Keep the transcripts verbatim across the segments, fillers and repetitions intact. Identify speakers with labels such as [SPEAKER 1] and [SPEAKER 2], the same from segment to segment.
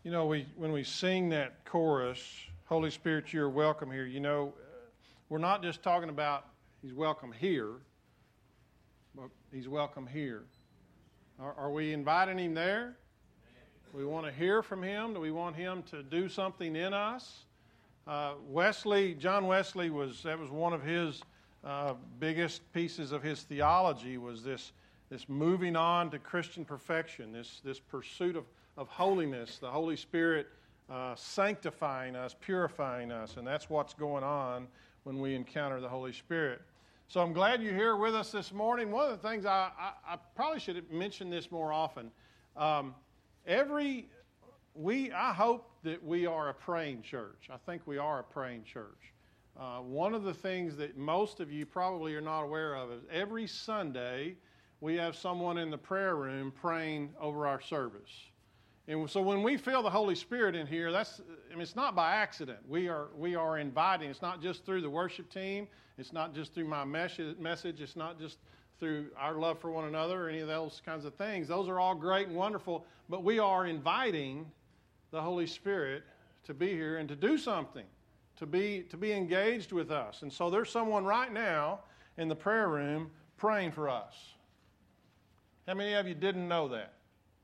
[SPEAKER 1] You know, we when we sing that chorus, Holy Spirit, you're welcome here, you know, we're not just talking about He's welcome here, but He's welcome here. Are, are we inviting Him there? Do we want to hear from Him? Do we want Him to do something in us? Uh, Wesley, John Wesley, was that was one of his uh, biggest pieces of his theology, was this this moving on to Christian perfection, this this pursuit of of holiness, the Holy Spirit uh, sanctifying us, purifying us, and that's what's going on when we encounter the Holy Spirit. So I'm glad you're here with us this morning. One of the things I, I, I probably should have mentioned this more often. Um, every we, I hope that we are a praying church. I think we are a praying church. Uh, one of the things that most of you probably are not aware of is every Sunday we have someone in the prayer room praying over our service. And so when we feel the Holy Spirit in here, that's, I mean, it's not by accident. We are we are inviting. It's not just through the worship team. It's not just through my message. It's not just through our love for one another or any of those kinds of things. Those are all great and wonderful, but we are inviting the Holy Spirit to be here and to do something, to be to be engaged with us. And so there's someone right now in the prayer room praying for us. How many of you didn't know that?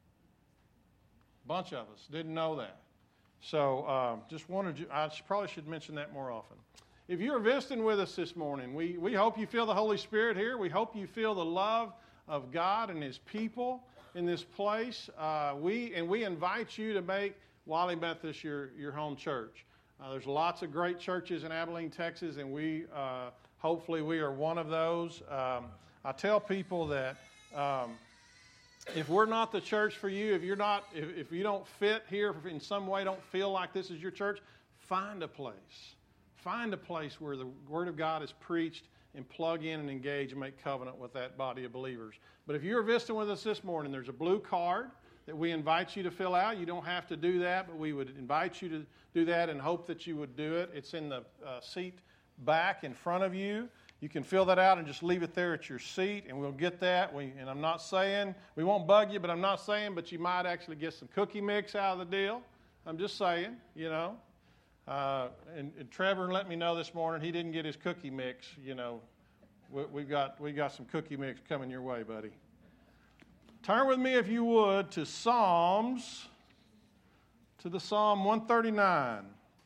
[SPEAKER 1] Bunch of us didn't know that. So um, just wanted you, I probably should mention that more often. If you're visiting with us this morning, we, we hope you feel the Holy Spirit here. We hope you feel the love of God and His people in this place. Uh, we And we invite you to make Wally Methodist your, your home church. Uh, there's lots of great churches in Abilene, Texas, and we uh, hopefully we are one of those. Um, I tell people that um, if we're not the church for you, if you're not, if, if you don't fit here in some way, don't feel like this is your church, find a place. Find a place where the Word of God is preached and plug in and engage and make covenant with that body of believers. But if you're visiting with us this morning, there's a blue card that we invite you to fill out. You don't have to do that, but we would invite you to do that and hope that you would do it. It's in the uh, seat back in front of you. You can fill that out and just leave it there at your seat, and we'll get that. We, and I'm not saying, we won't bug you, but I'm not saying, but you might actually get some cookie mix out of the deal. I'm just saying, you know. Uh, and, and Trevor let me know this morning he didn't get his cookie mix. You know, we, we got we got some cookie mix coming your way, buddy. Turn with me, if you would, to Psalms, to the Psalm one thirty-nine.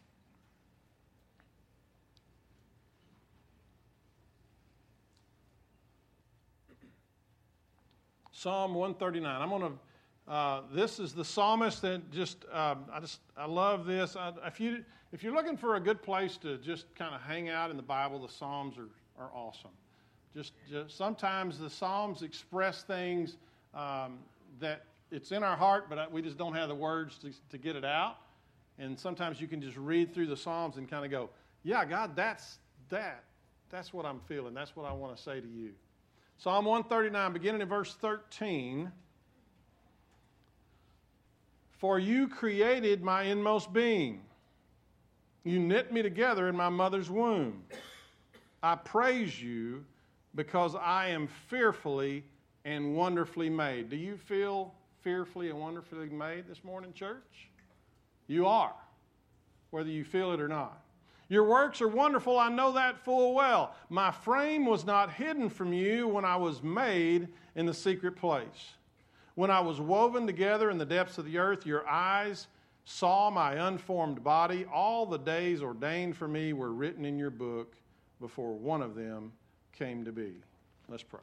[SPEAKER 1] Psalm one thirty-nine. I'm going to. Uh, this is the psalmist that just. Um, I just. I love this. I, if you if you're looking for a good place to just kind of hang out in the Bible, the Psalms are are awesome. Just, just sometimes the Psalms express things um, that it's in our heart, but we just don't have the words to, to get it out. And sometimes you can just read through the Psalms and kind of go, "Yeah, God, that's that. That's what I'm feeling. That's what I want to say to you." Psalm one thirty-nine, beginning in verse thirteen. For you created my inmost being. You knit me together in my mother's womb. I praise you because I am fearfully and wonderfully made. Do you feel fearfully and wonderfully made this morning, church? You are, whether you feel it or not. Your works are wonderful, I know that full well. My frame was not hidden from you when I was made in the secret place. When I was woven together in the depths of the earth, your eyes saw my unformed body. All the days ordained for me were written in your book before one of them came to be. Let's pray.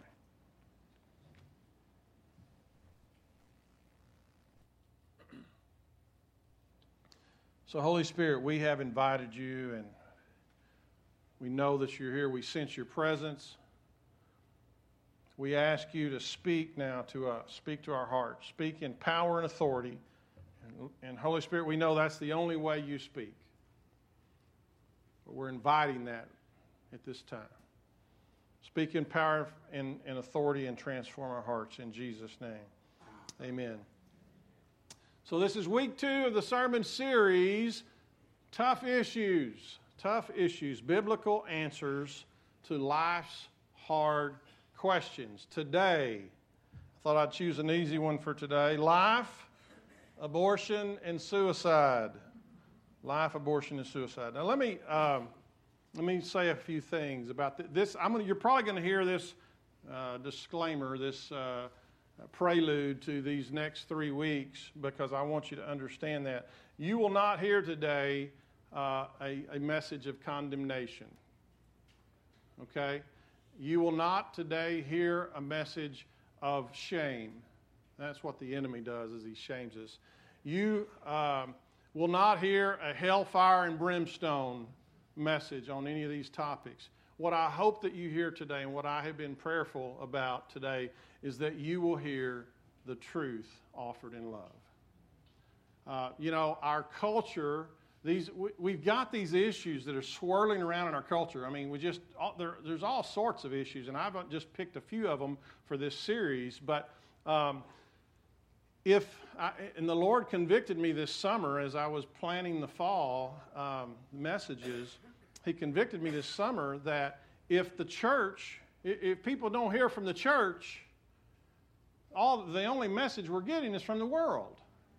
[SPEAKER 1] So, Holy Spirit, we have invited you, and we know that you're here. We sense your presence. We ask you to speak now to us, speak to our hearts, speak in power and authority. And, and Holy Spirit, we know that's the only way you speak. But we're inviting that at this time. Speak in power and, and authority and transform our hearts in Jesus' name. Amen. So this is week two of the sermon series, Tough Issues. Tough Issues, Biblical Answers to Life's Hard Questions. Today, I thought I'd choose an easy one for today. Life Abortion and suicide. Life, abortion, and suicide. Now let me um, let me say a few things about th- this. I'm gonna, you're probably going to hear this uh, disclaimer, this uh, prelude to these next three weeks, because I want you to understand that you will not hear today uh, a, a message of condemnation. Okay, you will not today hear a message of shame. That's what the enemy does, is he shames us. You um, will not hear a hellfire and brimstone message on any of these topics. What I hope that you hear today, and what I have been prayerful about today, is that you will hear the truth offered in love. Uh, you know, our culture, these we, we've got these issues that are swirling around in our culture. I mean, we just all, there, there's all sorts of issues, and I've just picked a few of them for this series, but. Um, If I, and the Lord convicted me this summer as I was planning the fall um, messages, He convicted me this summer that if the church, if people don't hear from the church, all the only message we're getting is from the world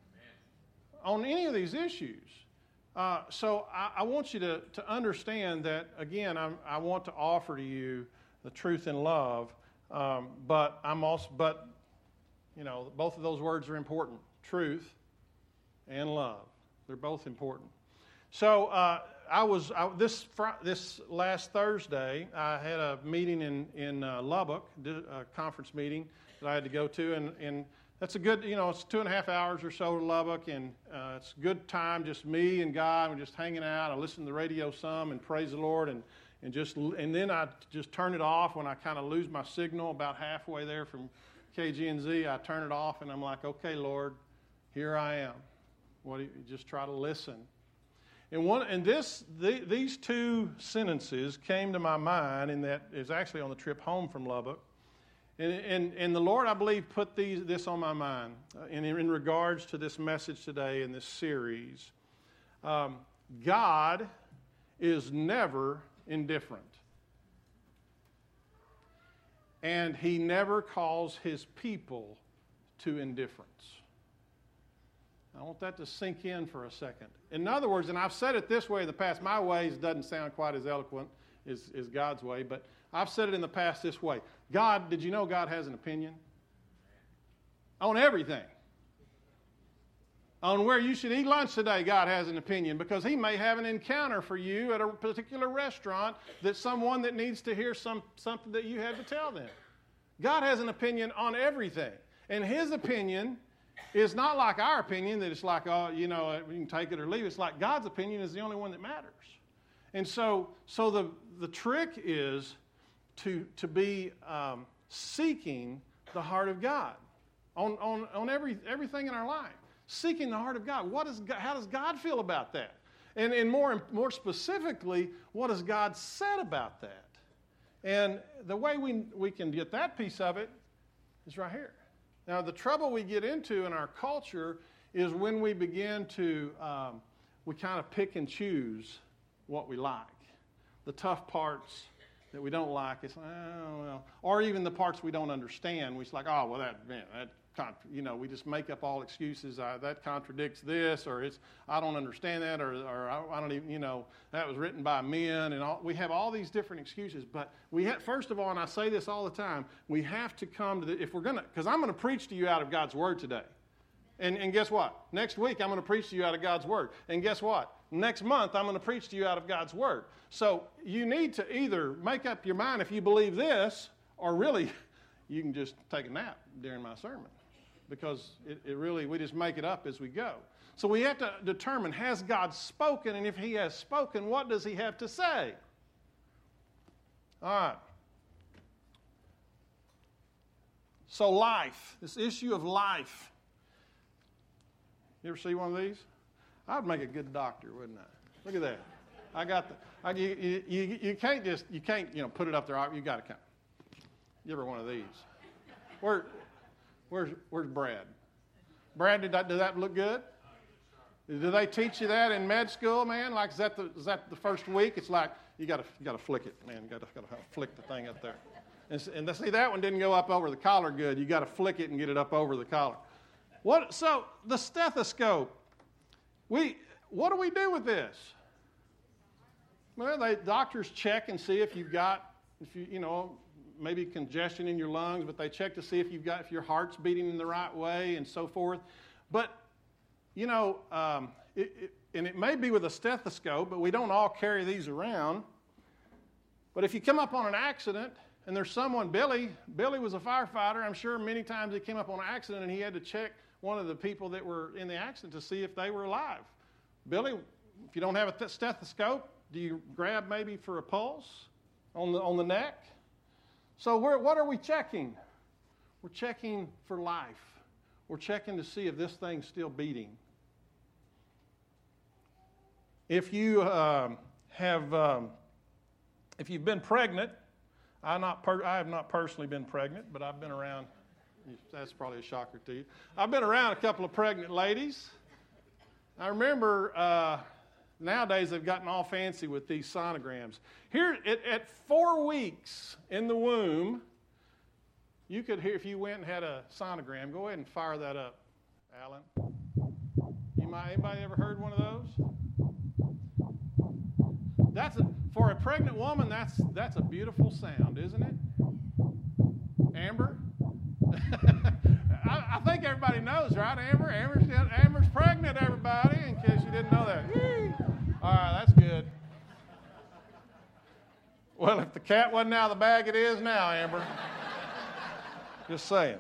[SPEAKER 1] on any of these issues. Uh, so I, I want you to, to understand that, again, I'm, I want to offer to you the truth in love, um, but I'm also, but you know, both of those words are important, truth and love. They're both important. So uh, I was I, this fr- this last Thursday. I had a meeting in in uh, Lubbock, a conference meeting that I had to go to, and and that's a good, you know, it's two and a half hours or so to Lubbock, and uh, it's a good time, just me and God, and just hanging out. I listen to the radio some and praise the Lord, and and just and then I just turn it off when I kind of lose my signal about halfway there from K G N Z. I turn it off and I'm like, okay, Lord, here I am. What do you, just try to listen. And one, and this, the, these two sentences came to my mind, and that is actually on the trip home from Lubbock. And, and, and the Lord, I believe, put these, this on my mind uh, in, in regards to this message today in this series. Um, God is never indifferent. And He never calls His people to indifference. I want that to sink in for a second. In other words, and I've said it this way in the past, my ways doesn't sound quite as eloquent as, as God's way, but I've said it in the past this way. God, did you know God has an opinion? On everything. On where you should eat lunch today, God has an opinion, because He may have an encounter for you at a particular restaurant that someone that needs to hear some, something that you have to tell them. God has an opinion on everything. And His opinion is not like our opinion, that it's like, oh, you know, we can take it or leave it. It's like God's opinion is the only one that matters. And so so the, the trick is to, to be um, seeking the heart of God on, on, on every, everything in our life. Seeking the heart of God. What is God, how does God feel about that? And, and more, more specifically, what has God said about that? And the way we, we can get that piece of it is right here. Now, the trouble we get into in our culture is when we begin to, um, we kind of pick and choose what we like. The tough parts that we don't like, it's like, oh, well. Or even the parts we don't understand, we're like, oh, well, that, man, that, you know, we just make up all excuses. Uh, that contradicts this, or it's I don't understand that, or, or I, I don't even, you know, that was written by men, and all, we have all these different excuses. But we have, first of all, and I say this all the time, we have to come to the, if we're gonna, because I'm going to preach to you out of God's Word today, and and guess what? Next week I'm going to preach to you out of God's Word, and guess what? Next month I'm going to preach to you out of God's Word. So you need to either make up your mind if you believe this, or really, you can just take a nap during my sermon. Because it, it really, we just make it up as we go. So we have to determine, has God spoken? And if He has spoken, what does He have to say? All right. So life, this issue of life. You ever see one of these? I'd make a good doctor, wouldn't I? Look at that. I got the, I, you, you, you can't just, you can't, you know, put it up there. You got to count. You ever one of these? Where, Where's, where's Brad? Brad, did that, did that look good? Do they teach you that in med school, man? Like, is that the, is that the first week? It's like, you got to you got to flick it, man. You got to got to flick the thing up there. And, and see, that one didn't go up over the collar good. You got to flick it and get it up over the collar. What? So the stethoscope. We what do we do with this? Well, they doctors check and see if you've got, if you you know, maybe congestion in your lungs, but they check to see if you've got, if your heart's beating in the right way and so forth. But you know, um, it, it, and it may be with a stethoscope, but we don't all carry these around. But if you come up on an accident and there's someone, Billy, Billy was a firefighter. I'm sure many times he came up on an accident and he had to check one of the people that were in the accident to see if they were alive. Billy, if you don't have a stethoscope, do you grab maybe for a pulse on the on the neck? So we're, what are we checking? We're checking for life. We're checking to see if this thing's still beating. If you um, have, um, if you've been pregnant, I not per- I have not personally been pregnant, but I've been around. That's probably a shocker to you. I've been around a couple of pregnant ladies. I remember uh, nowadays they've gotten all fancy with these sonograms. Here at, at four weeks in the womb, you could hear, if you went and had a sonogram, go ahead and fire that up, Alan. You might, anybody ever heard one of those? That's a, for a pregnant woman, that's that's a beautiful sound, isn't it? Amber? I, I think everybody knows, right, Amber? Amber's, Amber's pregnant, everybody, in case you didn't know that. Yee. All right, that's good. Well, if the cat wasn't out of the bag, it is now, Amber. Just saying.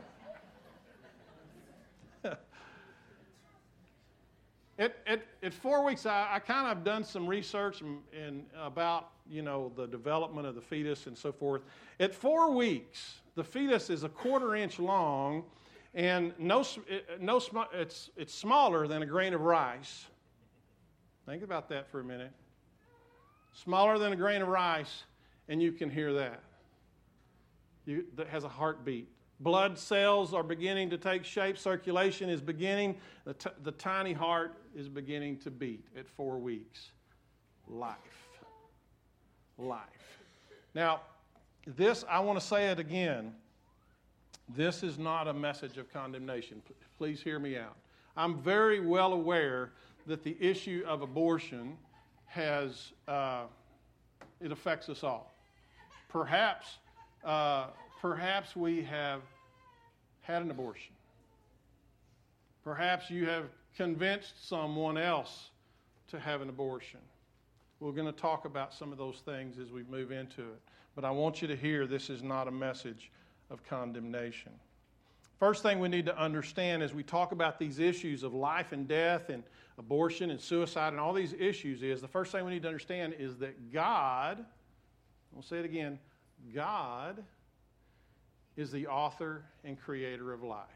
[SPEAKER 1] At, at, at four weeks, I, I kind of done some research in, in about, you know, the development of the fetus and so forth. At four weeks, the fetus is a quarter inch long, and no, no, it's, it's smaller than a grain of rice. Think about that for a minute. Smaller than a grain of rice, and you can hear that. You, that has a heartbeat. Blood cells are beginning to take shape. Circulation is beginning. The, t- the tiny heart is beginning to beat at four weeks. Life. Life. Now, this, I want to say it again. This is not a message of condemnation. P- please hear me out. I'm very well aware that the issue of abortion has, uh, it affects us all. Perhaps, uh, perhaps we have had an abortion. Perhaps you have convinced someone else to have an abortion. We're going to talk about some of those things as we move into it. But I want you to hear this is not a message of condemnation. First thing we need to understand as we talk about these issues of life and death and abortion and suicide and all these issues is, the first thing we need to understand is that God, I'll say it again, God is the author and creator of life.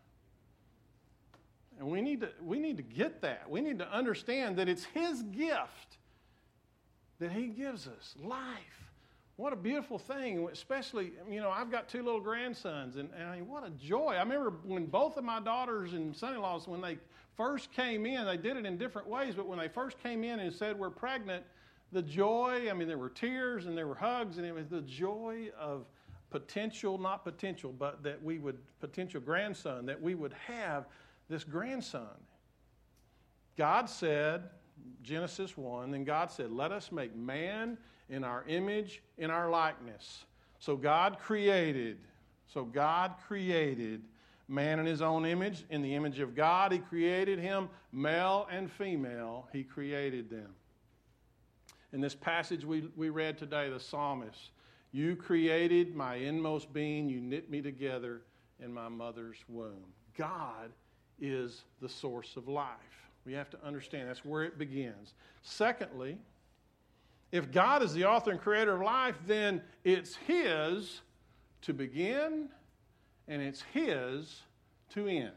[SPEAKER 1] And we need to we need to get that. We need to understand that it's His gift that He gives us, life. What a beautiful thing, especially, you know, I've got two little grandsons, and, and I mean, what a joy. I remember when both of my daughters and son-in-laws, when they first came in, they did it in different ways, but when they first came in and said, we're pregnant, the joy, I mean, there were tears and there were hugs, and it was the joy of potential, not potential, but that we would, potential grandson, that we would have this grandson. God said, Genesis one, then God said, let us make man in our image, in our likeness. So God created, so God created man in His own image. In the image of God, He created him, male and female, He created them. In this passage we, we read today, the psalmist, you created my inmost being, you knit me together in my mother's womb. God is the source of life. We have to understand that's where it begins. Secondly, if God is the author and creator of life, then it's His to begin and it's His to end.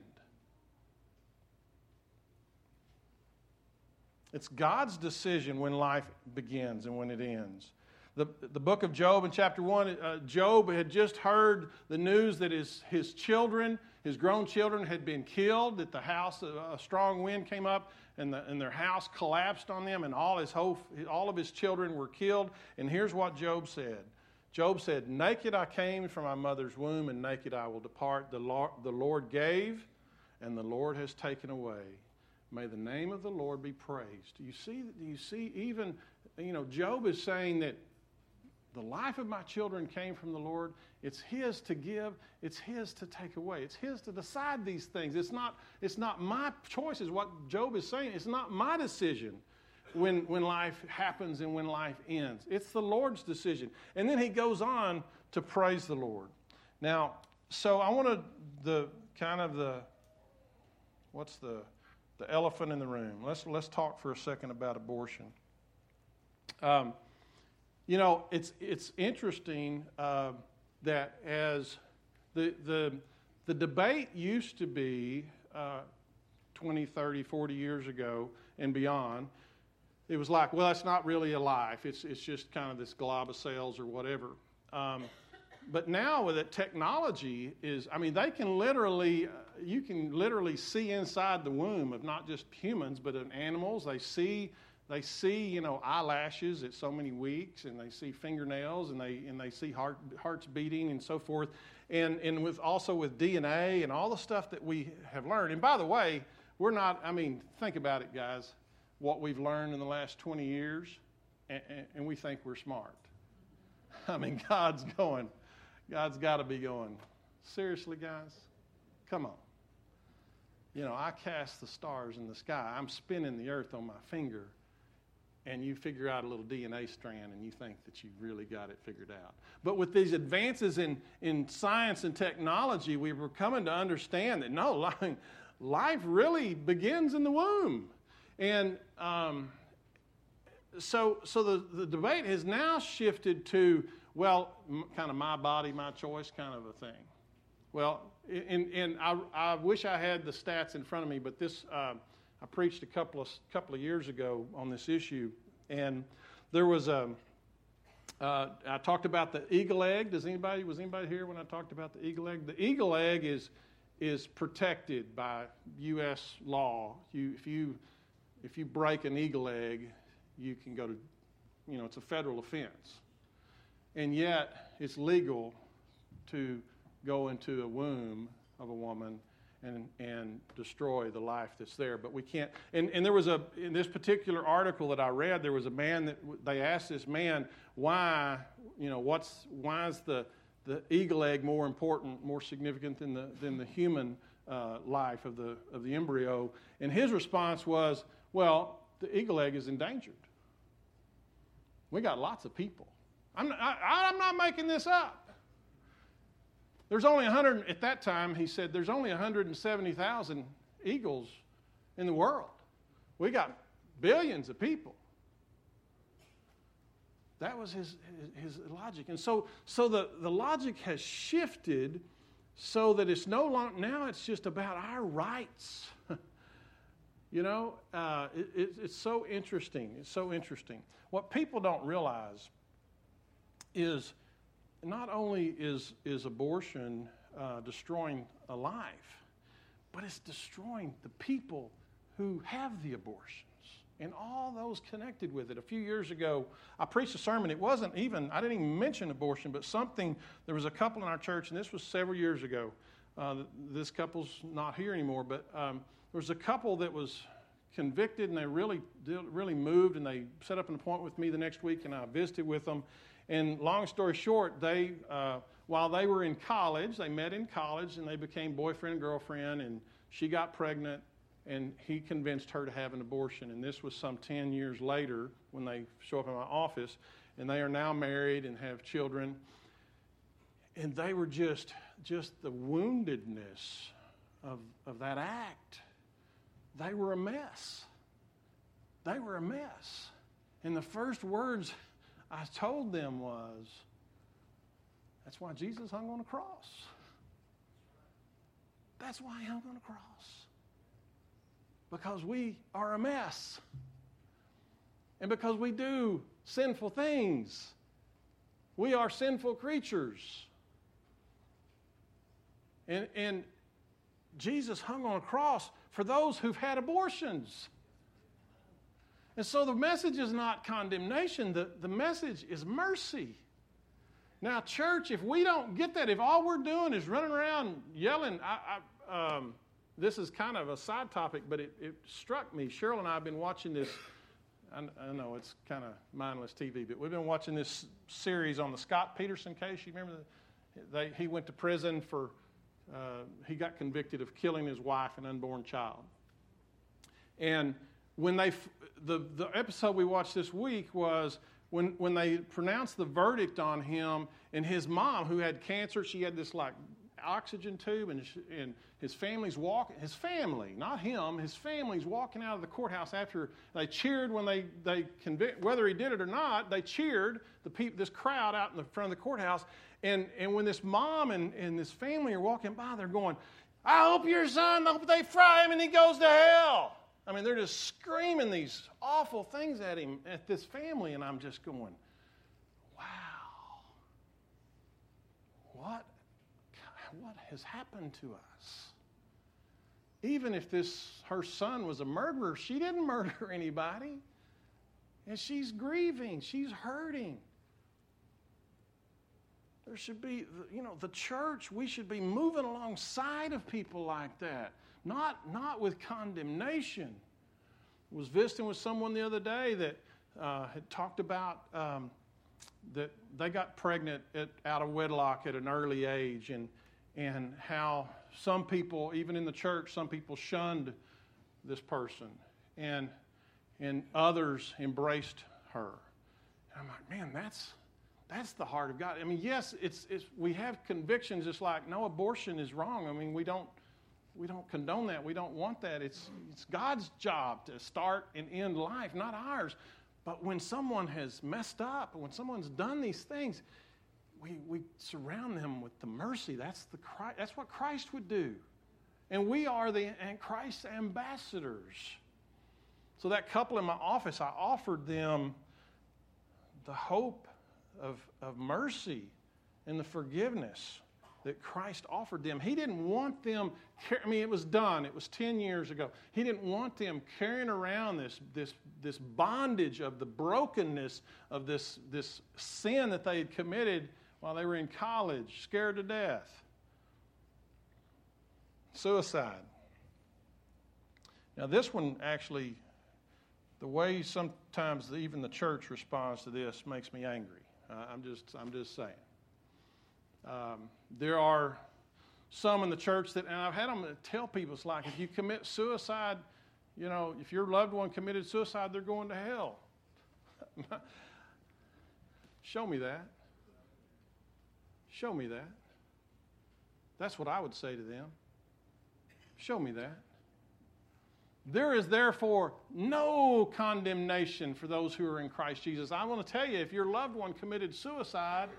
[SPEAKER 1] It's God's decision when life begins and when it ends. The, the book of Job in chapter one, uh, Job had just heard the news that his, his children, his grown children had been killed, that the house, a strong wind came up and, the, and their house collapsed on them and all, his whole, all of his children were killed. And here's what Job said. Job said, naked I came from my mother's womb and naked I will depart. The Lord, the Lord gave and the Lord has taken away. May the name of the Lord be praised. Do you see, do you see even, you know, Job is saying that the life of my children came from the Lord. It's His to give. It's His to take away. It's His to decide these things. It's not, it's not my choice, is what Job is saying. It's not my decision when, when life happens and when life ends. It's the Lord's decision. And then he goes on to praise the Lord. Now, so I want to, the kind of the, what's the, the elephant in the room. Let's, let's talk for a second about abortion. Um, You know, it's it's interesting uh, that as the the the debate used to be uh, twenty, thirty, forty years ago and beyond, it was like, well, it's not really a life. It's it's just kind of this glob of cells or whatever. Um, but now with it, technology is, I mean, they can literally, uh, you can literally see inside the womb of not just humans, but of animals. They see. They see, you know, eyelashes at so many weeks, and they see fingernails, and they and they see heart, hearts beating and so forth, and and with also with D N A and all the stuff that we have learned. And by the way, we're not. I mean, think about it, guys. What we've learned in the last twenty years, and, and, and we think we're smart. I mean, God's going. God's got to be going. Seriously, guys, come on. You know, I cast the stars in the sky. I'm spinning the earth on my finger. And you figure out a little D N A strand, and you think that you really got it figured out. But with these advances in, in science and technology, we were coming to understand that, no, life, life really begins in the womb. And um, so so the, the debate has now shifted to, well, m- kind of my body, my choice kind of a thing. Well, and, and I, I wish I had the stats in front of me, but this... Uh, I preached a couple of couple of years ago on this issue, and there was a. Uh, I talked about the eagle egg. Does anybody was anybody here when I talked about the eagle egg? The eagle egg is is protected by U S law. You if you if you break an eagle egg, you can go to, you know, it's a federal offense, and yet it's legal to go into a womb of a woman and and destroy the life that's there. But we can't, and, and there was a, in this particular article that I read, there was a man that, they asked this man, why, you know, what's, why is the, the eagle egg more important, more significant than the, than the human uh, life of the, of the embryo? And his response was, well, the eagle egg is endangered. We got lots of people. I'm not, I, I'm not making this up. There's only one hundred, at that time, he said, there's only one hundred seventy thousand eagles in the world. We got billions of people. That was his, his, his logic. And so, so the, the logic has shifted so that it's no longer, now it's just about our rights. You know, uh, it, it, it's so interesting. It's so interesting. What people don't realize is, not only is, is abortion uh, destroying a life, but it's destroying the people who have the abortions and all those connected with it. A few years ago, I preached a sermon. It wasn't even, I didn't even mention abortion, but something, there was a couple in our church, and this was several years ago. Uh, this couple's not here anymore, but um, there was a couple that was convicted, and they really, really moved, and they set up an appointment with me the next week, and I visited with them. And long story short, they, uh, while they were in college, they met in college, and they became boyfriend and girlfriend, and she got pregnant, and he convinced her to have an abortion. And this was some ten years later when they show up in my office, and they are now married and have children. And they were just, just the woundedness of, of that act. They were a mess. They were a mess. And the first words I told them was, that's why Jesus hung on a cross. That's why he hung on a cross. Because we are a mess. And because we do sinful things. We are sinful creatures. And, and Jesus hung on a cross for those who've had abortions. And so the message is not condemnation. The, the message is mercy. Now, church, if we don't get that, if all we're doing is running around yelling, I, I, um, this is kind of a side topic, but it, it struck me. Cheryl and I have been watching this. I, I know it's kind of mindless T V, but we've been watching this series on the Scott Peterson case. You remember the, they, he went to prison for, uh, he got convicted of killing his wife and unborn child. And when they, the, the episode we watched this week was when, when they pronounced the verdict on him, and his mom, who had cancer, she had this like oxygen tube, and, and his family's walking, his family, not him, his family's walking out of the courthouse after they cheered when they, they convict, whether he did it or not, they cheered the peop, this crowd out in the front of the courthouse. And, and when this mom and, and this family are walking by, they're going, I hope your son, I hope they fry him and he goes to hell. I mean, they're just screaming these awful things at him, at this family, and I'm just going, wow, what, what has happened to us? Even if this, her son was a murderer, she didn't murder anybody. And she's grieving, she's hurting. There should be, you know, the church, we should be moving alongside of people like that. Not, not with condemnation. I was visiting with someone the other day that uh, had talked about um, that they got pregnant at, out of wedlock at an early age, and and how some people, even in the church, some people shunned this person, and and others embraced her. And I'm like, man, that's that's the heart of God. I mean, yes, it's it's we have convictions. It's like, no, abortion is wrong. I mean, we don't. We don't condone that. We don't want that. It's, it's God's job to start and end life, not ours. But when someone has messed up, when someone's done these things, we, we surround them with the mercy. That's, the, that's what Christ would do. And we are the and Christ's ambassadors. So that couple in my office, I offered them the hope of, of mercy and the forgiveness that Christ offered them. He didn't want them, I mean, it was done. It was ten years ago. He didn't want them carrying around this, this, this bondage of the brokenness of this, this sin that they had committed while they were in college, scared to death. Suicide. Now, this one actually, the way sometimes even the church responds to this makes me angry. Uh, I'm just, I'm just saying. Um, there are some in the church that, and I've had them tell people, it's like, if you commit suicide, you know, if your loved one committed suicide, they're going to hell. Show me that. Show me that. That's what I would say to them. Show me that. There is therefore no condemnation for those who are in Christ Jesus. I want to tell you, if your loved one committed suicide,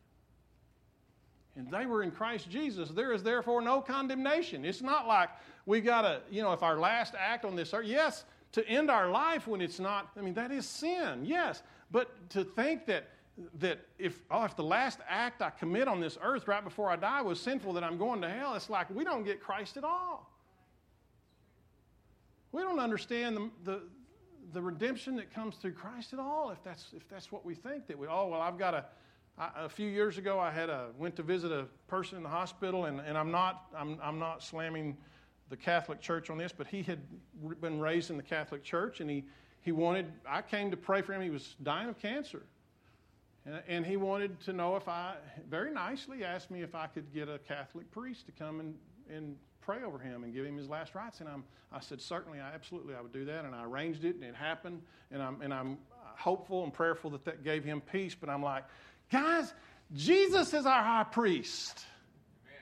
[SPEAKER 1] and they were in Christ Jesus, there is therefore no condemnation. It's not like we got to, you know, if our last act on this earth, yes, to end our life when it's not, I mean, that is sin, yes. But to think that that if, oh, if the last act I commit on this earth right before I die was sinful, that I'm going to hell, it's like we don't get Christ at all. We don't understand the, the, the redemption that comes through Christ at all if that's, if that's what we think, that we, oh, well, I've got to, I, a few years ago, I had a went to visit a person in the hospital, and, and I'm not I'm I'm not slamming the Catholic Church on this, but he had been raised in the Catholic Church, and he he wanted. I came to pray for him. He was dying of cancer, and, and he wanted to know if I very nicely asked me if I could get a Catholic priest to come and and pray over him and give him his last rites. And I'm I said certainly, I absolutely I would do that, and I arranged it, and it happened, and I'm and I'm hopeful and prayerful that that gave him peace. But I'm like, guys, Jesus is our high priest. Amen.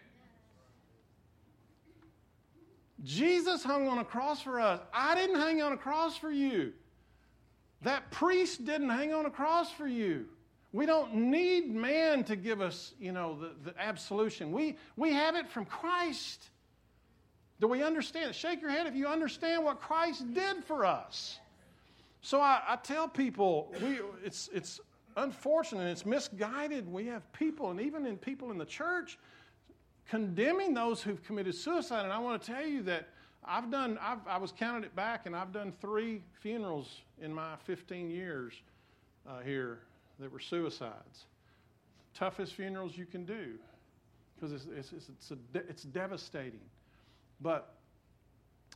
[SPEAKER 1] Jesus hung on a cross for us. I didn't hang on a cross for you. That priest didn't hang on a cross for you. We don't need man to give us, you know, the, the absolution. We, we have it from Christ. Do we understand it? Shake your head if you understand what Christ did for us. So I, I tell people, we it's it's unfortunate, it's misguided. We have people, and even in people in the church, condemning those who've committed suicide. And I want to tell you that I've done, I've, I was counted it back, and I've done three funerals in my fifteen years uh, here that were suicides. Toughest funerals you can do, because it's, it's, it's, it's, a, it's devastating. But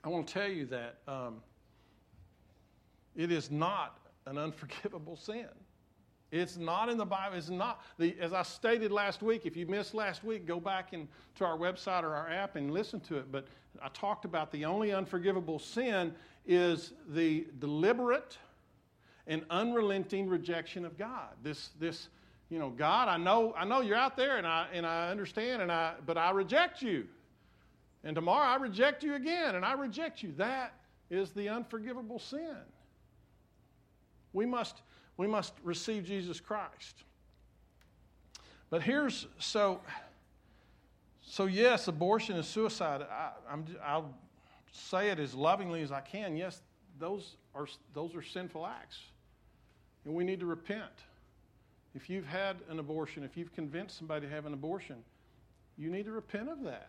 [SPEAKER 1] I want to tell you that um, it is not an unforgivable sin. It's not in the Bible. It's not. The, as I stated last week, if you missed last week, go back and, to our website or our app and listen to it. But I talked about the only unforgivable sin is the deliberate and unrelenting rejection of God. This, this, you know, God, I know, I know you're out there, and I and I understand, and I, but I reject you. And tomorrow I reject you again, and I reject you. That is the unforgivable sin. We must. We must receive Jesus Christ. But here's, so, so yes, abortion is suicide. I, I'm, I'll say it as lovingly as I can. Yes, those are, those are sinful acts. And we need to repent. If you've had an abortion, if you've convinced somebody to have an abortion, you need to repent of that.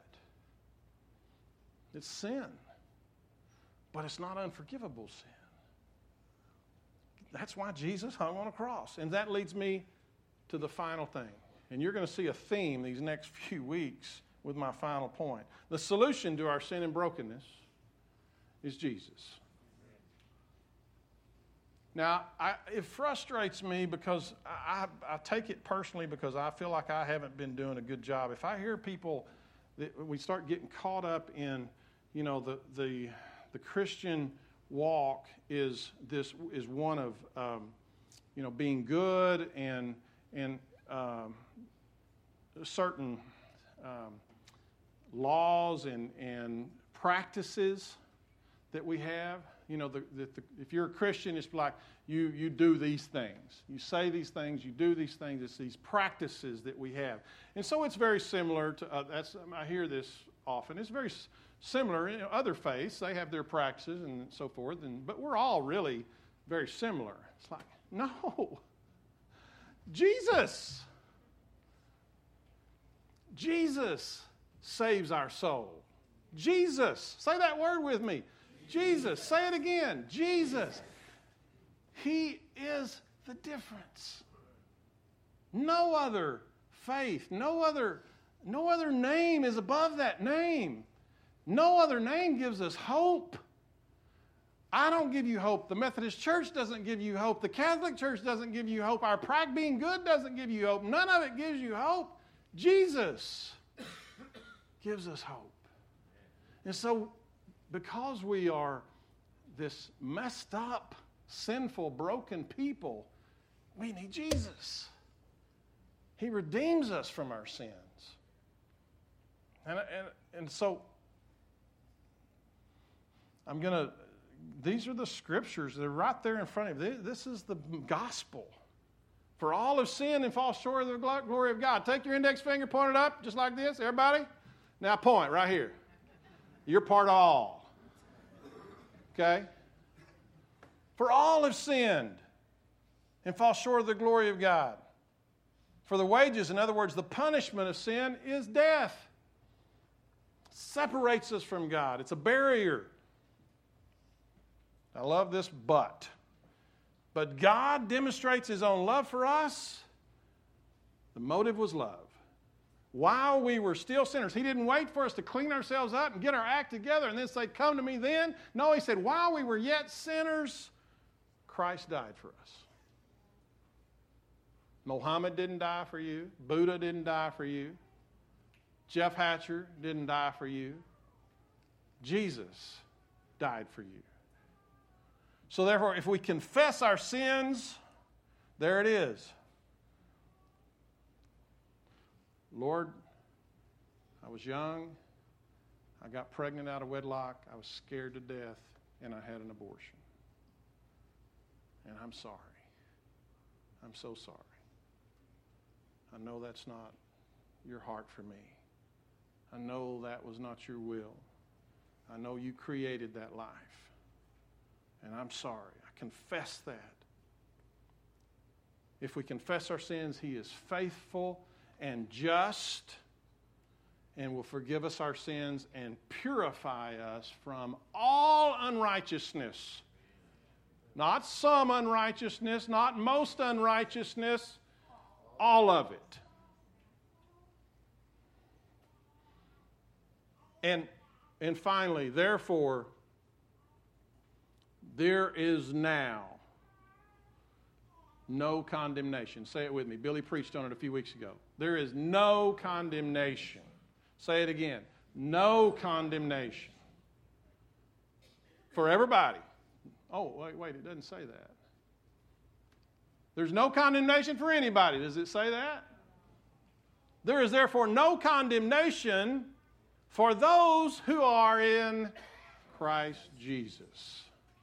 [SPEAKER 1] It's sin. But it's not unforgivable sin. That's why Jesus hung on a cross. And that leads me to the final thing. And you're going to see a theme these next few weeks with my final point. The solution to our sin and brokenness is Jesus. Now, I, it frustrates me because I, I, I take it personally because I feel like I haven't been doing a good job. If I hear people, that we start getting caught up in, you know, the the, the Christian walk is this is one of um, you know being good and and um, certain um, laws and and practices that we have. You know, the, the, the, if you're a Christian, it's like you you do these things, you say these things, you do these things. It's these practices that we have, and so it's very similar to. Uh, that's I hear this often. It's very similar in other faiths. They have their practices and so forth, and, but we're all really very similar. It's like, no. Jesus. Jesus saves our soul. Jesus. Say that word with me. Jesus. Say it again. Jesus. He is the difference. No other faith, no other, no other name is above that name. No other name gives us hope. I don't give you hope. The Methodist Church doesn't give you hope. The Catholic Church doesn't give you hope. Our Prague Being Good doesn't give you hope. None of it gives you hope. Jesus gives us hope. And so, because we are this messed up, sinful, broken people, we need Jesus. He redeems us from our sins. And, and, and so, I'm going to, these are the scriptures. They're right there in front of you. This is the gospel. For all have sinned and fall short of the glory of God. Take your index finger, point it up, just like this, everybody. Now point right here. You're part of all. Okay? For all have sinned and fall short of the glory of God. For the wages, in other words, the punishment of sin is death. It separates us from God. It's a barrier. I love this but. But God demonstrates His own love for us. The motive was love. While we were still sinners, He didn't wait for us to clean ourselves up and get our act together and then say, come to me then. No, He said, while we were yet sinners, Christ died for us. Mohammed didn't die for you. Buddha didn't die for you. Jeff Hatcher didn't die for you. Jesus died for you. So therefore, if we confess our sins, there it is. Lord, I was young, I got pregnant out of wedlock, I was scared to death, and I had an abortion. And I'm sorry. I'm so sorry. I know that's not your heart for me. I know that was not your will. I know you created that life. And I'm sorry. I confess that. If we confess our sins, He is faithful and just and will forgive us our sins and purify us from all unrighteousness. Not some unrighteousness, not most unrighteousness, all of it. And, and finally, therefore, There is now no condemnation. Say it with me. Billy preached on it a few weeks ago. There is no condemnation. Say it again. No condemnation. For everybody. Oh, wait, wait, it doesn't say that. There's no condemnation for anybody. Does it say that? There is therefore no condemnation for those who are in Christ Jesus.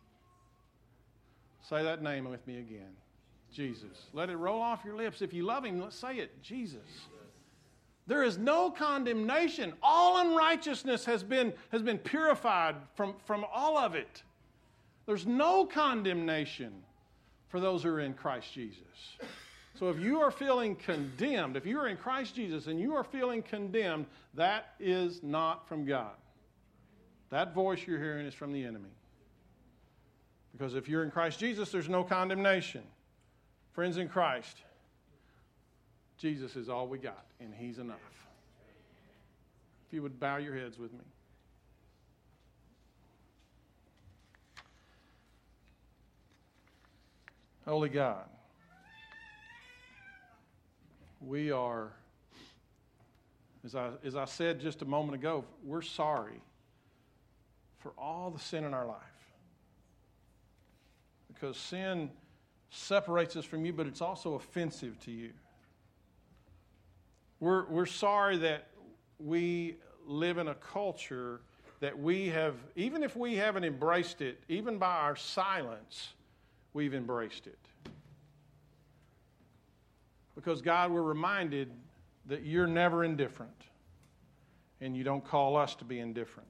[SPEAKER 1] Say that name with me again. Jesus. Let it roll off your lips. If you love Him, let's say it. Jesus. There is no condemnation. All unrighteousness has been, has been purified from, from all of it. There's no condemnation for those who are in Christ Jesus. So if you are feeling condemned, if you are in Christ Jesus and you are feeling condemned, that is not from God. That voice you're hearing is from the enemy. Because if you're in Christ Jesus, there's no condemnation. Friends in Christ, Jesus is all we got, and He's enough. If you would bow your heads with me. Holy God, we are, as I, as I said just a moment ago, we're sorry for all the sin in our life. Because sin separates us from You, but it's also offensive to You. We're, we're sorry that we live in a culture that we have, even if we haven't embraced it, even by our silence, we've embraced it. Because, God, we're reminded that You're never indifferent, and You don't call us to be indifferent.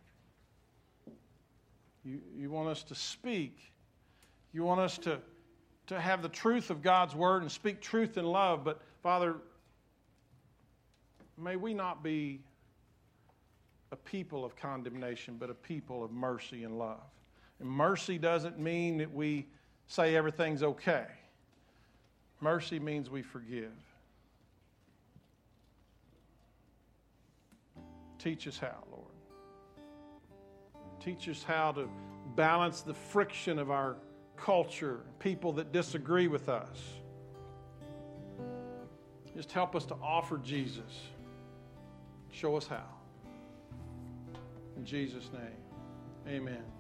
[SPEAKER 1] You, you want us to speak. You want us to, to have the truth of God's Word and speak truth in love. But, Father, may we not be a people of condemnation, but a people of mercy and love. And mercy doesn't mean that we say everything's okay. Mercy means we forgive. Teach us how, Lord. Teach us how to balance the friction of our culture, people that disagree with us. Just help us to offer Jesus. Show us how. In Jesus' name, amen.